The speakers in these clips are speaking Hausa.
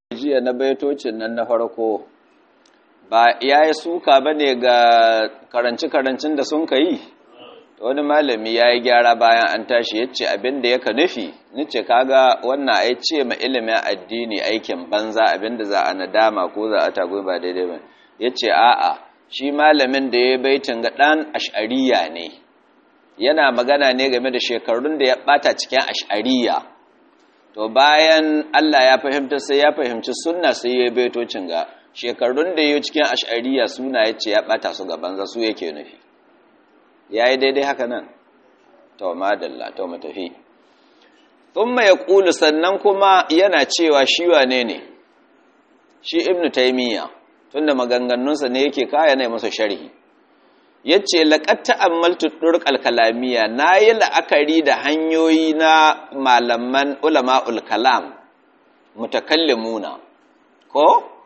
jiya na baitocin nan na farko ba ya yi suka ba ne ga karanci-karancin da sun ka yi wani malami ya yi gyara bayan an tashi ya ce abinda ya ka nufi nice kaga wannan ai ce ma ilimin addini aikin banza abinda za a nadama ko za a tagoyi ba daidai ba ya ce a'a shi malamin da ya baitin ga ɗan ash'ariya ne yana magana ne game da shekarun da ya ɓata cikin ash'ariya to bayan Allah ya fahimta sai ya fahimci sunna sai ya baitocin ga shekarun da yayi cikin ash'ariya suna yace ya bata su gaban za su yake nufi yayi daidai haka nan to madalla to mutafi thumma yaqulu sannan kuma yana cewa shi wane ne shi ibnu taymiya tunda maganganunsa ne yake kaya ne masa sharhi yace laqad ta'ammaltu turqal kalamiyya nayi la'akari da hanyoyi na malaman ulama'ul kalam mutakallimuna ko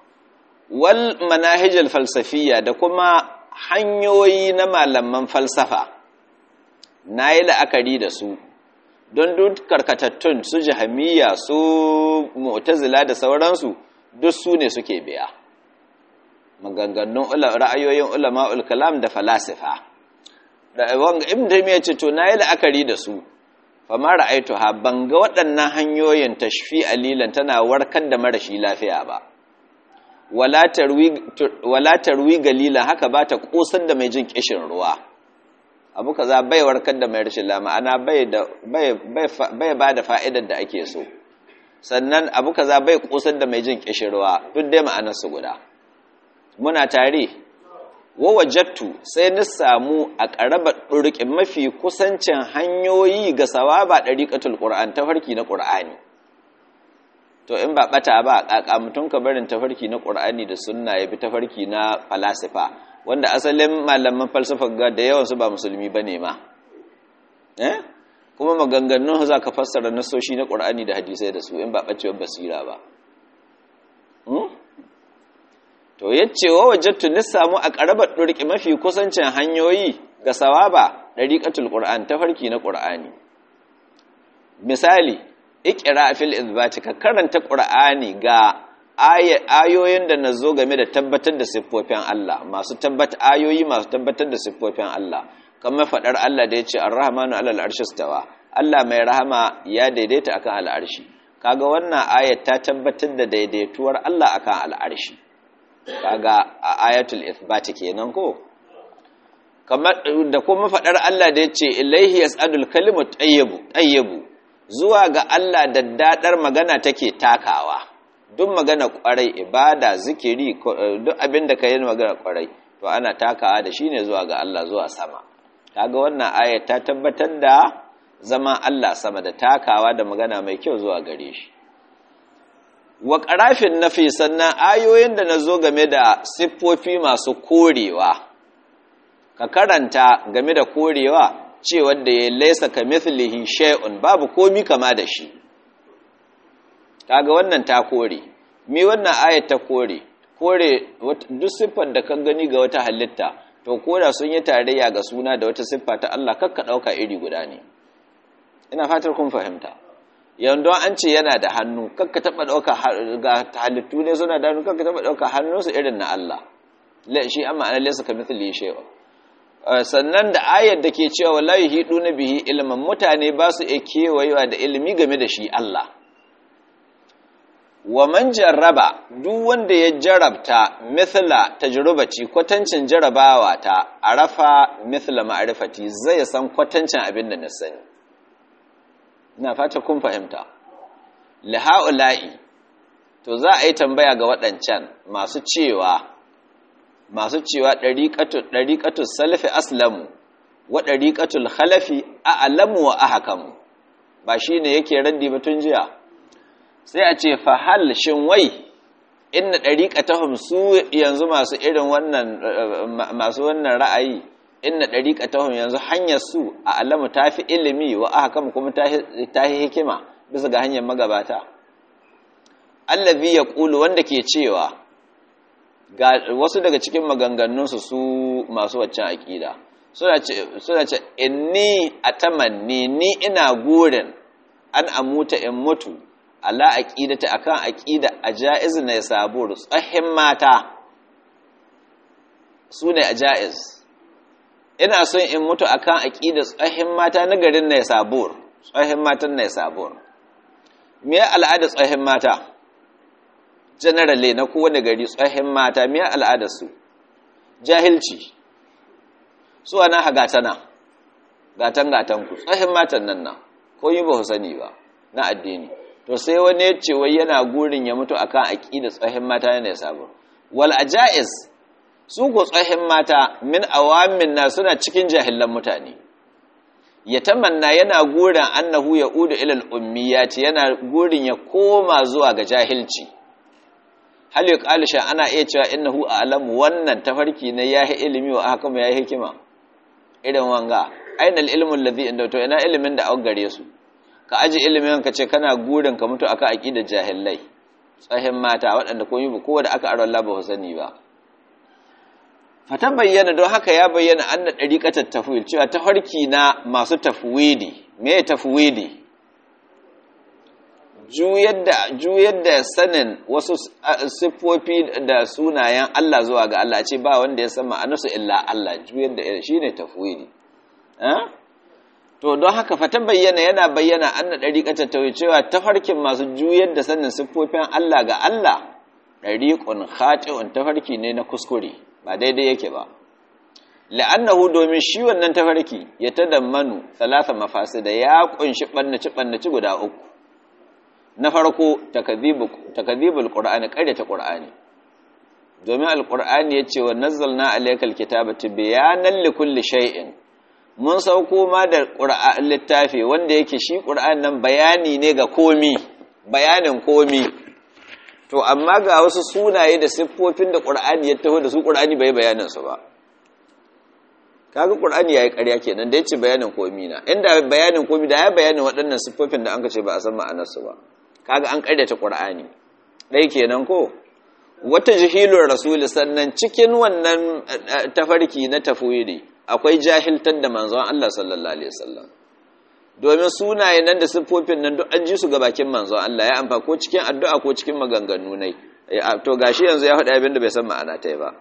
wal manahijul falsafiyya da kuma hanyoyi na malaman falsafa nayi la'akari da su don duk karkatattun su jahamiyya su mu'tazila da sauransu duk su ne suke biya maganganun ra'ayoyin ulama'ul kalam da falasifa da wanga ibn taymiya ce to nayi la'akari da su fa ma ra'aituha banga waɗannan hanyoyin tashfi alilan tana warkar da marashi lafiya ba wala tarwi galila haka ba ta kosar da mai jin kishin ruwa abu kaza bai warkar da mai rashin lafiya ma'ana bai ba da fa'idar da ake so sannan abu kaza bai kosar da mai jin kishin ruwa duk dai ma'anar su guda muna tare wajattu sai na samu a ƙarabar ɗurƙin mafi kusancin hanyoyi ga sawaba ɗariƙatul ƙur'an tafarki na ƙur'ani to in ba ɓata ba ƙaƙa mutum ka barin tafarki na ƙur'ani da sunna ya bi tafarki na falasifa wanda asalin malaman falsafa ga da yawansu ba musulmi ba ne ma kuma maganganun za ka fassara nasoshi na ƙur'ani da hadisai da su in ba ɓacewar basira ba to yace wa wajadtu ni samu a ƙarabar ɗurƙi mafi kusancin hanyoyi ga sawaba ɗariƙatul ƙur'an tafarki na ƙur'ani misali iqra fil izbati ka karanta ƙur'ani ga ayoyin da nazo game da tabbatar da siffofin Allah ayoyi masu tabbatar da siffofin Allah kamar fadar Allah da yace ar-rahmanu 'alal arshi istawa Allah mai rahama ya daidaita akan al'arshi kaga wannan ayat ta tabbatar da daidaituwar Allah akan al'arshi kaga a ayatul ithbat kenan ko kamar da kuma fadar Allah da yace ilaihi yas'adul kalimut tayyibu zuwa ga Allah daddadar magana take takawa duk magana kwarai ibada zikiri duk abinda kai magana kwarai to ana takawa da shine zuwa ga Allah zuwa sama kaga wannan ayat ta tabbatar da zama Allah sama da takawa da magana mai kyau zuwa gare shi wa ƙarafin nafi sannan ayoyin da na zo game da siffofi masu korewa ka karanta game da korewa cewa da ya laisa ka mithlihi shay'un babu komi kama da shi kaga wannan ta kore mi wannan ayat ta kore duk siffar da ka gani ga wata halitta to koda sun yi tarayya ga suna da wata siffa ta Allah kakka ɗauka iri guda ne ina fatar kun fahimta yanzu an ce yana da hannu kakka taba dauka ga halittu ne suna da hannu kakka taba dauka hannunsu irin na Allah shi amma ana laysa kamithlihi shay'un sannan da ayar da ke cewa la yuhiduna bihi ilman mutane ba su kewayewa da ilimi game da shi Allah wa man jarraba duk wanda ya jarabta mithla tajrubati kwatancin jarabawa ta arafa mithla ma'rifati zai san kwatancin abin da na sani ina fata kun fahimta liha'ula'i to za a yi tambaya ga waɗancan masu cewa ɗariƙatul salafi aslamu wa ɗariƙatul khalafi a'lamu wa ahkamu ba shine yake raddi ba tun jiya sai a ce fa hal shin wai inna ɗariƙatahum su yanzu masu irin wannan masu wannan ra'ayi inna ɗariƙatahum yanzu hanyar su a alamu ta fi ilimi wa aka kama kuma ta yi hikima bisa ga hanyar magabata allazi ya ƙulu wanda ke cewa ga wasu daga cikin maganganunsu su masu waccan aƙida suna ce inni atamanni ni ina gurin an amuta in mutu ala aqidati akan aqida ajaiz ne sabur tsahin mata sune ajaiz ina son in mutu akan aqida tsahin mata na garin ne sabur tsahin matan ne sabur me al'ada tsahin mata generally na kowane gari tsahin mata me al'ada su jahilci su ana hagatana gatan ku tsahin matan nan ko yi ba sani ba na addini to sai wani ya ce wai yana gurin ya mutu akan aqida tsahin mata ne sabur wal ajaiz su ko tsahin mata min awamin na suna cikin jahilan mutane ya tamanna yana gurin annahu yaudu ila al-ummiyati yana gurin ya koma zuwa ga jahilci hal yuqalu sha ana iya cewa innahu a'lamu wannan tafarki ne yahi ilimi wa ahkamu yahi hikima irin wanga aina al-ilmu alladhi inda to ina ilimin da aka gare su ka aji ilimin ka ce kana gurin ka mutu aka aqida jahilai tsahin mata waɗanda komai ba kowa da aka aro Allah ba sani ba fata bayyana don haka ya bayyana anna dariqatat tafwid cewa tafarki na masu tafwidi me tafwidi juyar da sanin wasu siffofi da sunayen Allah zuwa ga Allah ce ba wanda ya san ma'anarsu illa Allah juyar da shine tafwidi to don haka fata bayyana yana bayyana anna dariqatat tawhid cewa tafarkin masu juyar da sanin siffofin Allah ga Allah dariqun khati'un tafarki ne na kuskure ba daidai yake ba la'annahu domin shi wannan tafarki ya tadammanu salasa mafasida ya kunshi bannaci guda uku na farko takadhibul qur'ani qaryata qur'ani domin alqur'ani yace wa nazzalna alaykal kitaba tibyanan likulli shay'in mun sauko ma da qur'an littafi wanda yake shi qur'an nan bayani ne ga komi bayanin komi to amma ga wasu sunaye da siffofin da qur'ani ya taho da su qur'ani bai bayanin su ba kaga qur'ani yayi ƙarya kenan da yace bayanin komi na inda bayanin komi da ya bayanin waɗannan siffofin da anka ce ba a san ma'anar su ba kaga an ƙaryata qur'ani dai kenan ko wata jahilur rasul sannan cikin wannan tafarki na tafwidi akwai jahiltar da manzon Allah sallallahu alaihi wasallam domin sunaye nan da siffofin nan duk an ji su ga bakin manzon Allah ya amfa ko cikin addu'a ko cikin maganganu ne to gashi yanzu ya faɗa abin da bai san ma'ana ta ba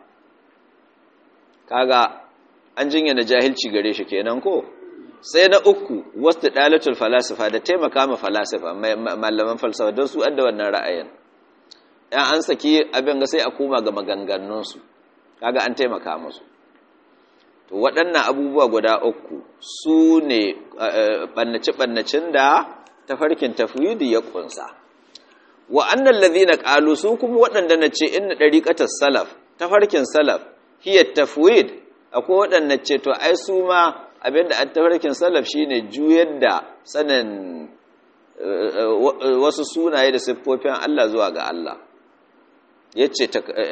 kaga an jinya da jahilci gare shi kenan ko sai na uku wasu dalatul falasifa da taimaka ma falasifa malaman falsafa don su adda wannan ra'ayin yan an saki abin ga sai a koma ga maganganunsu kaga an taimaka musu to waɗannan abubuwa guda uku su ne ɓannace-ɓannacin da tafarkin tafwidi ya ƙunsa wa annan lazina ƙalu su kuma waɗanda na ce inna ɗariƙatar salaf tafarkin salaf hiyar tafwid akwai waɗanda ce to ai su ma abinda a tafarkin salaf shine juyar da sanin wasu sunaye da siffofin Allah zuwa ga Allah yace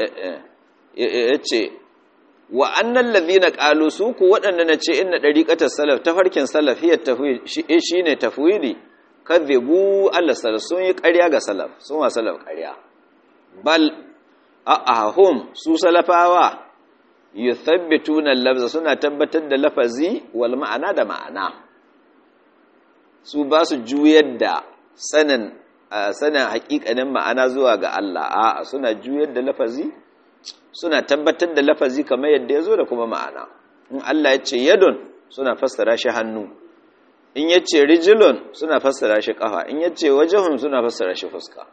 wa annal ladhina qalu su ku waɗanda nace inna dariqatas salaf tafarkin salaf hiya tafwid shine tafwidi kadhibu Allah salaf sun yi ƙarya ga salaf sun wa salaf ƙarya bal ahum su salafawa yuthabbituna al-lafza suna tabbatar da lafazi wal ma'ana da ma'ana su ba su juyar da sanin haƙiƙanin ma'ana zuwa ga Allah a'a suna juyar da lafazi suna tabbatar da lafazi kamar yadda ya zo da kuma ma'ana in Allah ya ce yadun suna fassara shi hannu in ya ce rijilun suna fassara shi ƙafa in ya ce wajahun suna fassara shi fuska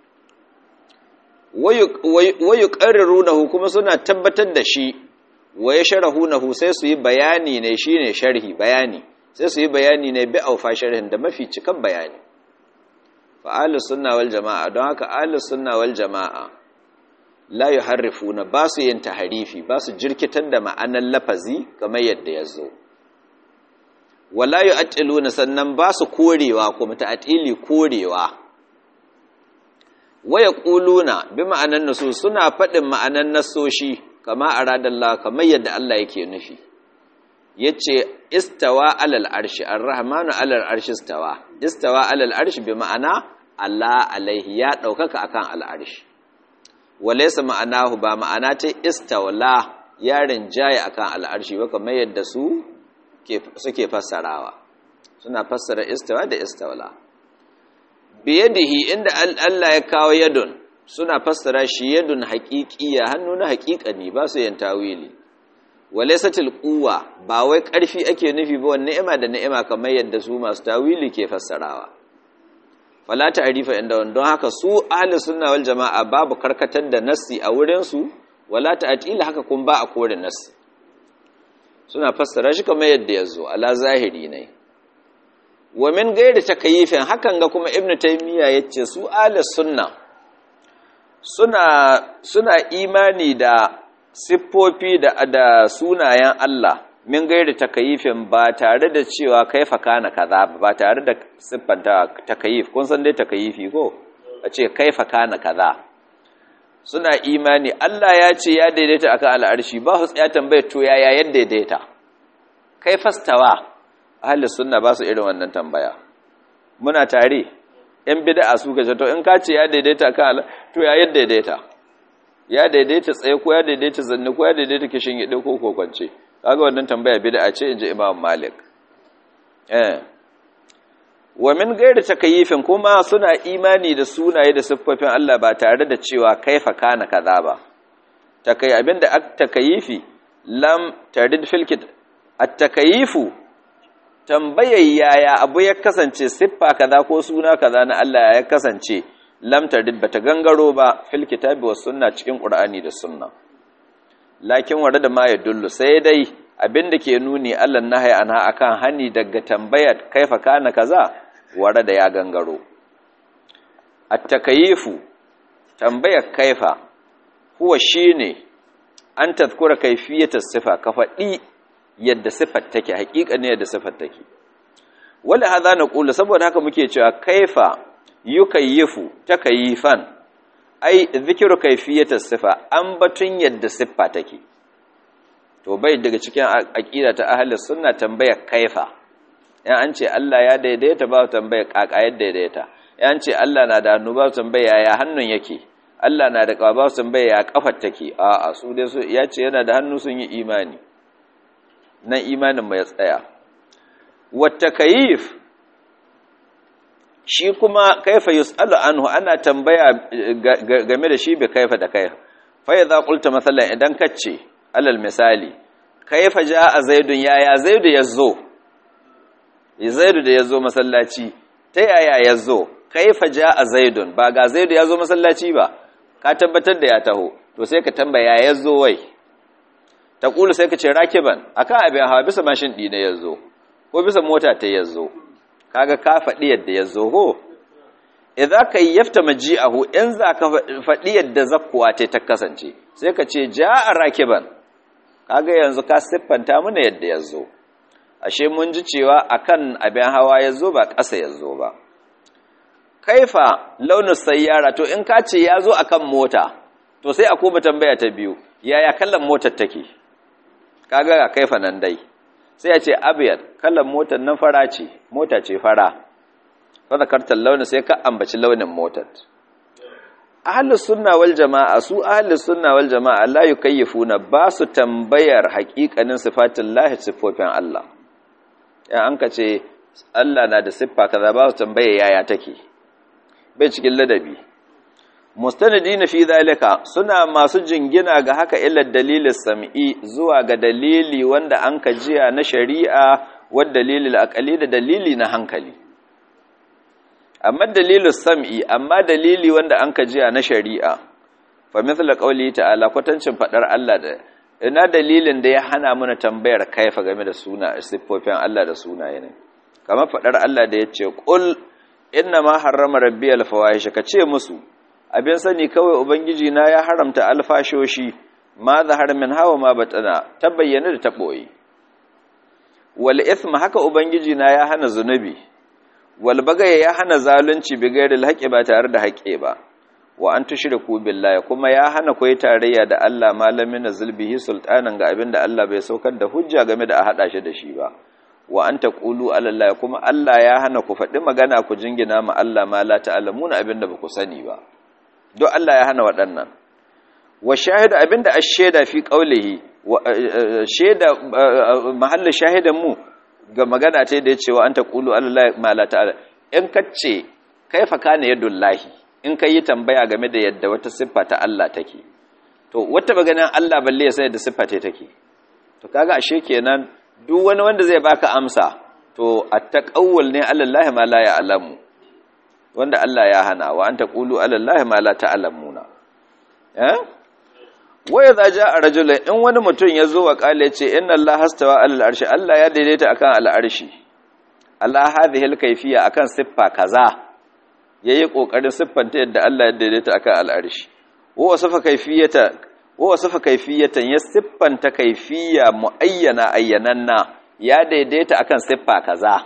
wayu ƙarrirunahu kuma suna tabbatar da shi waye sharahunahu sai su yi bayani ne shi ne sharhi bayani sai su yi bayani ne bi aufa sharhin da mafi cikan bayani fa ahlus sunna wal jama'a don haka ahlus sunna wal jama'a la yuharrifuna ba su yin tahrifi ba su jirkitar da ma'anar lafazi kamar yadda ya zo wala yu'attiluna sannan ba su korewa kuma ta'tili korewa waya quluna bi ma'anar nasu suna faɗin ma'anar nasoshi kama aradallah kamar yadda Allah yake nufi yace istawa alal arshi arrahmanu alal arshi istawa alal arshi bi ma'ana Allah alaihi ya daukaka akan al arshi walaysa ma'anahu ba ma'ana ta istawla yarin jaya akan al arshi ba kamar yadda su suke fassarawa suna fassara istawa da istawla biyadihi inda Allah ya kawo yadun suna fassara shi yadun haqiqiyya hannu na haqiqani ba su yin tawili walaysatil quwwa ba wai karfi ake nufi ba wannan ni'ima da ni'ima kamar yadda su masu tawili ke fassarawa fala ta'rifa inda don haka su ahli sunna wal jamaa babu karkatar da nassi a wurin su wala ta'til haka kun ba a kore nassi suna fassara shi kamar yadda yazo ala zahiri ne wa min gairi takyifin hakan ga kuma ibnu taymiya yace su ahli sunna suna imani da siffofi da sunayen Allah min gairi takyifin ba tare da cewa kaifa kana kaza ba tare da siffanta takyif kun san dai takyifi ko a ce kaifa kana kaza suna imani Allah ya ce ya daidaita akan al'arshi ba su tsaya tambaye to yaya yadda daidaita kaifastawa ahli sunna ba su irin wannan tambaya muna tare yan bid'a su gaje to in ka ce ya daidaita akan to ya yadda daidaita ya daidaita tsaye ko ya daidaita zanne ko ya daidaita kishin gide ko kwance kaga wannan tambaya bid'a ce inji Imam Malik wa min gairi takyifin kuma suna imani da sunaye da siffofin Allah ba tare da cewa kaifa kana kaza ba takai abinda at-takyifi lam tarid fil kit at-takyifu tambayar yaya abu ya kasance siffa kaza ko suna kaza na Allah ya kasance lam tarid bata gangaro ba fil kitabi was sunna cikin Qur'ani da sunna lakin warada ma ya dullu sai dai abinda ke nuni Allah nahaya anha akan hani daga tambayar kaifa kana kaza warada ya gangaro at-takyifu tambayar kaifa huwa shine an tazkura kayfiyatas sifa ka faɗi yadda sifar take haƙiƙa ne yadda sifar take wala hadha naqulu saboda haka muke cewa kaifa yukayyifu takayifan ai zikru kayfiyatas sifa an batun yadda siffa take to bai daga cikin aqida ta ahlus sunna tambayar kaifa yan an ce Allah ya daidaita ba tambayar kaka yadda daidaita yan ce Allah na da hannu ba tambaya ya hannun yake Allah na da kafa ba tambaya ya kafar take a'a su dai su ya ce yana da hannu sun yi imani nan imanin mai tsaya wata kayif shi kuma kaifa yus'alu anhu ana tambaya game da shi bi kaifa da kaifa fa idza qulta masalan idan kace alal misali kaifa jaa zaidun yaya zaidu yazo zaidu da yazo masallaci ta yaya yazo kaifa jaa zaidun ba ga zaidu yazo masallaci ba ka tabbatar da ya taho to sai ka tambaya yazo wai ta kulu sai ka ce rakiban akan abin hawa bisa mashin ɗi na yazo ko bisa mota ta yazo kaga ka faɗi yadda yazo ho idza kayyafta maji'ahu in za ka faɗi yadda zakkuwa ta kasance sai ka ce ja'a rakiban kaga yanzu ka siffanta mana yadda yazo ashe mun ji cewa akan abin hawa yazo ba ƙasa yazo ba kaifa launin sayyara to in ka ce yazo akan mota to sai a koma tambaya ta biyu yaya kallon motar take kaga ga kaifa nan dai sai ya ce abyad kallon motar nan fara ce mota ce fara fa zakartal launi sai ka ambaci launin motar ahlus sunna wal jamaa su ahlus sunna wal jamaa la yukayyifuna ba su tambayar haƙiƙanin sifatullahi sifofin Allah ya an ka ce Allah na da siffa kaza ba su tambaya yaya take bai cikin ladabi mustanidina fi zalika suna masu jingina ga haka illa dalilin sam'i zuwa ga dalili wanda an kajiya na shari'a wa dalilil aqli da dalili na hankali amma dalilin sam'i amma dalili wanda an kajiya na shari'a fa mithla qawli ta'ala kwatancin fadar Allah da ina dalilin da ya hana mana tambayar kaifa game da suna siffofin Allah da sunaye ne kamar fadar Allah da yace qul inna ma harrama rabbiyal fawahisha kace musu abin sani kawai ubangiji na ya haramta alfashoshi ma zahar min hawa ma batana ta bayyana da ta boye wal ithma haka ubangiji na ya hana zunubi wal bagaya ya hana zalunci bi gairil haqqi ba tare da haƙe ba wa an tushriku billahi kuma ya hana koyi tarayya da Allah malamin nazilbihi sultanan ga abinda Allah bai saukar da hujja game da a hada shi da shi ba wa an taqulu ala Allah kuma Allah ya hana ku faɗi magana ku jingina ma Allah ma la ta'lamuna abinda ba ku sani ba don Allah ya hana waɗannan wa shahidu abinda ash-shaida fi qawlihi shaida mahallin shahidan mu ga magana ta da yace wa anta qulu Allah ma la ta'ala in kace kaifa kana yadullahi in kai yi tambaya game da yadda wata siffa ta Allah take to wata maganin Allah balle ya san yadda siffa take to kaga ashe kenan duk wani wanda zai baka amsa to attaqawwal ne alallahi ma la ya'lamu wanda Allah ya hana wa anta qulu alallahi ma la ta'lamuna wa idza jaa rajulun in wani mutum yazo wa kale ce inna Allah hastawa alal arshi Allah ya daidaita akan al arshi ala hadhihi al kayfiyya akan siffa kaza yayi kokarin siffanta yadda Allah ya daidaita akan al arshi wa wasafa kayfiyatan ya siffanta kayfiyya muayyana ayyananna ya daidaita akan siffa kaza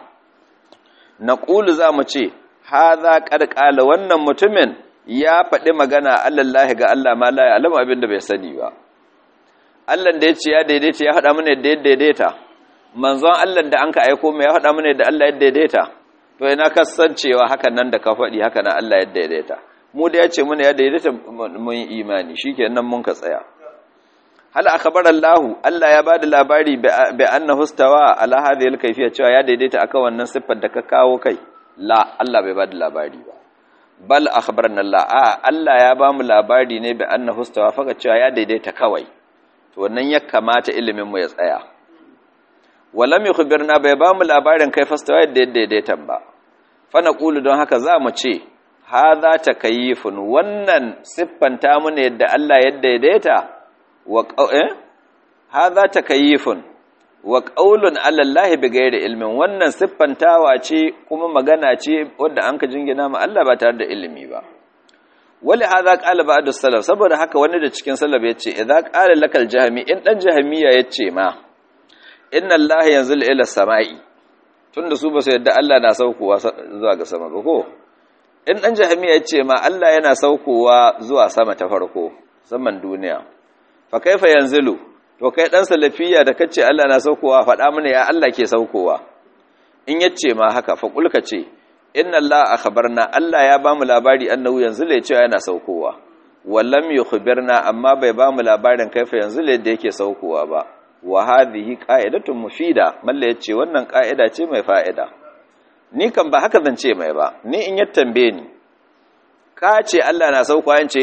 naqulu zamu ce hadha qad qala wannan mutumin ya faɗi magana allallahi ga Allah ma la ya'lamu abinda bai sani ba Allah da yace ya daidaita ya faɗa mana yadda ya daidaita manzon Allah da anka aika mai ya faɗa mana yadda Allah ya daidaita to ina kasancewa hakan nan da ka faɗi haka nan Allah ya daidaita mu da yace mana ya daidaita mun imani shikenan mun ka tsaya hal akhbara Allah ya bada labari bi annahu stawa ala hadhihi al-kayfiyya cewa ya daidaita akan wannan siffar da ka kawo kai la Allah bai bada labari ba bal akhbarna Allah ya ba mu labari ne bi annahu stawa faka cewa ya daidaita kawai to wannan ya kamata ilimin mu ya tsaya walam yukhbirna bai ba mu labarin kai fastawa yadda ya daidaita ba fa naqulu don haka za mu ce hadha takayyifun wannan siffanta mu ne yadda Allah ya daidaita wa hadha takayyifun wa qaulun ala Allah bighairi ilmin wannan siffantawa ce kuma magana ce wanda an ka jingina ma Allah ba tare da ilimi ba wali hadha qala ba'du salaf saboda haka wani da cikin salaf yace idza qala lakal jahmi in dan jahmiya yace ma inna Allah yanzil ila samai tunda su ba su yadda Allah na saukowa zuwa ga sama ba ko in dan jahmiya yace ma Allah yana saukowa zuwa sama ta farko saman duniya fa kaifa yanzilu to kai dan salafiya da kace Allah na saukowa faɗa mana ya Allah ke saukowa in yace ma haka fa kulka ce inna Allah akhbarna Allah ya bamu labari annahu yanzu le cewa yana saukowa wallam yukhbirna amma bai bamu labarin kaifa yanzu le da yake saukowa ba wa hadhihi qa'idatun mufida malla yace wannan qa'ida ce mai fa'ida ni kan ba haka zan ce mai ba ni in ya tambaye ni ka ce Allah na saukowa in ce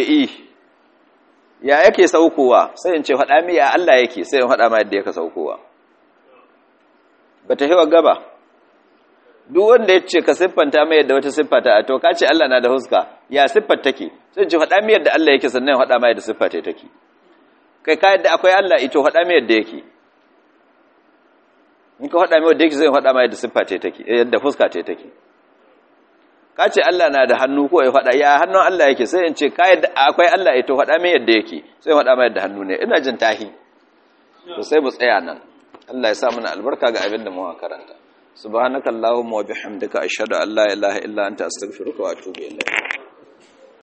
ya yake saukowa sai in ce faɗa mi ya Allah yake sai in faɗa ma yadda yake saukowa bata hewa gaba duk wanda ya ce ka siffanta mai yadda wata siffata a to ka ce Allah na da huska ya siffar take sai in ce faɗa mi yadda Allah yake sannan faɗa ma yadda siffar take kai ka yadda akwai Allah ito faɗa mi yadda yake in ka faɗa mi yadda yake sai in faɗa ma yadda siffar take yadda fuska take ka ce Allah na da hannu ko ya faɗa ya hannun Allah yake sai in ce ka yadda akwai Allah ito faɗa mi yadda yake sai in faɗa ma yadda hannu ne ina jin tahi to sai mu tsaya nan Allah ya sa mana albarka ga abin da mu karanta subhanakallahumma wa bihamdika ashhadu an la ilaha illa anta astaghfiruka wa atubu ilayk